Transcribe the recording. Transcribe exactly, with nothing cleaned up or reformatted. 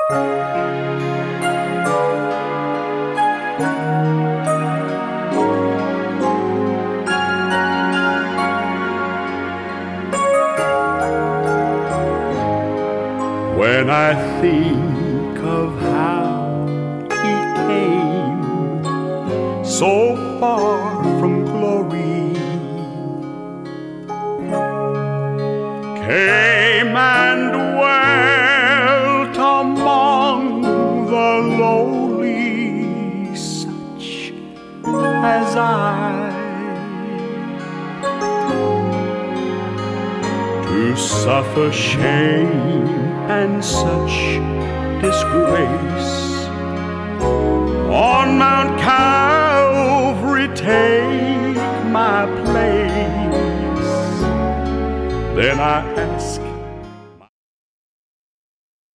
When I think of how he came so far from glory, came and dwelt among the lowly, such as I, to suffer shame and such disgrace on Mount Calvary, take my place. Then I